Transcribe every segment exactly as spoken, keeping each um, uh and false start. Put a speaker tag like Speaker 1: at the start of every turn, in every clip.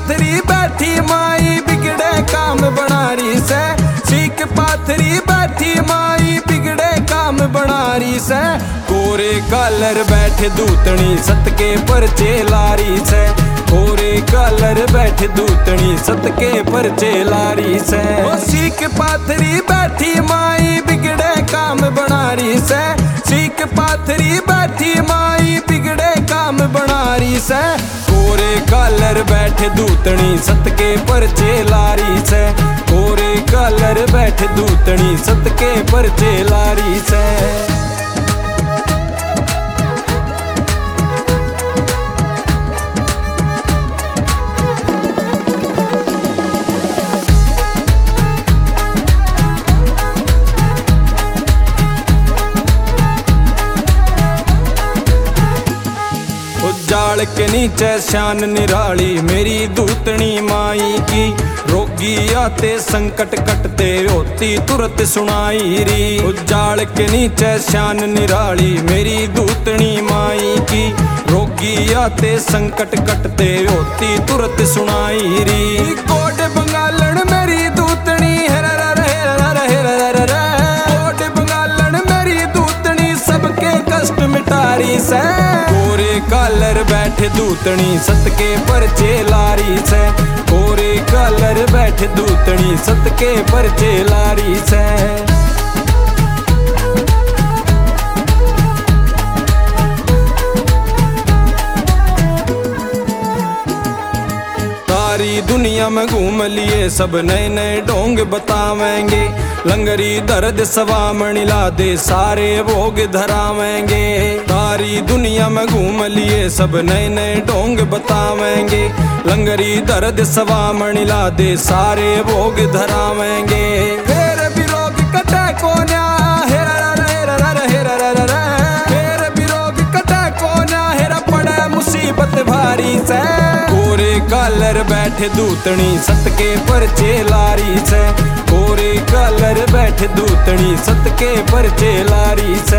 Speaker 1: पाथरी बैठी माई बिगड़े काम बना रही से। सीख पाथरी बैठी माई बिगड़े काम बना रही से। कोरे कालर बैठे दूतनी सत के परचे लारी से। कोरे कालर बैठे दूतनी सत के परचे लारी से। ओ सीख पाथरी बैठी माई बिगड़े काम बना रही से। सीख पाथरी बैठी माई बिगड़े काम बना रही से। कोरे कालर बैठे दूतनी सत के परचे लारी से। कोरे कालर बैठे दूतनी सत के परचे लारी से। जाल के नीचे शान निराली मेरी दूतनी माई की। रोगी आते संकट कटते होती तुरंत सुनाई री। जाल के नीचे शान निराली मेरी दूतनी माई की। रोगी आते संकट कटते होती तुरंत सुनाई री। कोट बंगालन मेरी दूतनी कोट बंगालन मेरी दूतनी सबके कष्ट मिटारी से। कोरे कालर बैठे दूतनी सत के परचे लारी से। कोरे कालर बैठे दूतनी सत के परचे लारी से। सारी दुनिया में घूम लिए सब नए नए ढोंग बतावेंगे। लंगरी दर्द सवा मणिला दे सारे भोग धरावेंगे। सारी दुनिया में घूम लिए सब नए नए ढोंग बतावेंगे। लंगरी दर्द सवा मणिला दे सारे भोग धरावेंगे। फिर भी रोग कटे कोन्या हेरा हेरा हेरा हेरा। फिर भी रोग कटे कोन्या हेरा पड़े मुसीबत भारी से। कोरे कालर बैठे दूतनी सत के परचे लारी से। कोरे कालर बैठे दूतनी सत के परचे लारी से।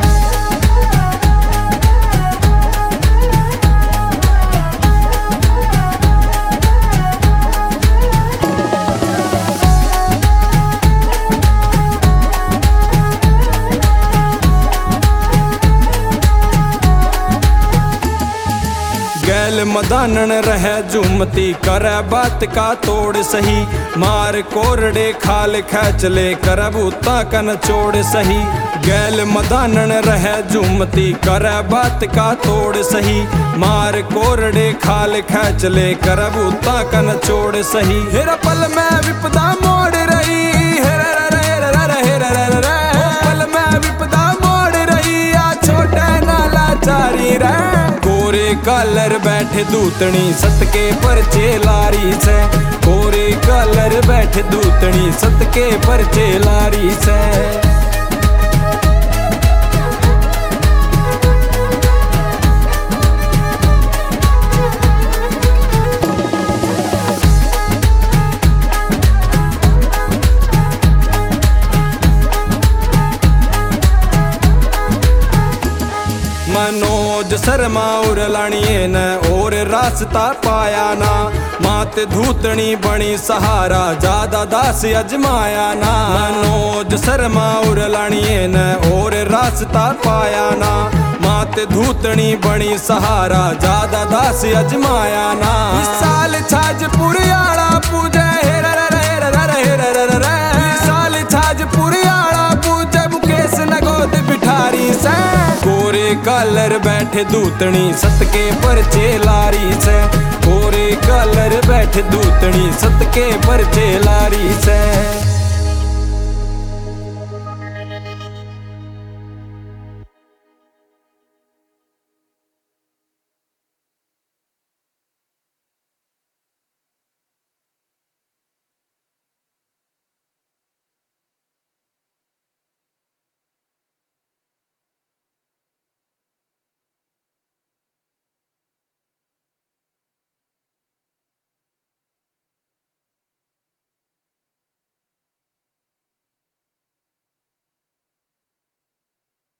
Speaker 1: गैल मदानन रह झूमती करे बात का तोड़ सही। मार कोरडे खाल खैच ले कर बूता कन चोड़ सही। गैल मदानन रह झूमती करे बात का तोड़ सही। मार कोरडे खाल खैच ले कर बूता कन चोड़ सही। हेरा पल में विपदा मोड़ रही हेरा हेरा हेरा। पल में विपदा मोड़ रही आ छोटे नाला चारी रे। कोरे कालर बैठे दूतनी सत के परचे लारी से। कोरे कालर बैठे दूतनी सत के परचे लारी से। मनोज शर्मा और लाणिए न और रास्ता पाया ना। मात धूतनी बनी सहारा ज्यादा दास अजमाया ना। मनोज शर्मा और लाणिए न और रास्ता पाया ना। मात धूतनी बनी सहारा ज्यादा दास अजमाया ना। इस साल छाजपुर आला पूजे हेरा हेरा हेरा। इस साल छाजपुर आला पूजे मुकेश नगोद बिठारी से। कोरे कालर बैठे दूतनी सत के परचे लारी से। कोरे कालर बैठे दूतनी सत के परचे लारी से।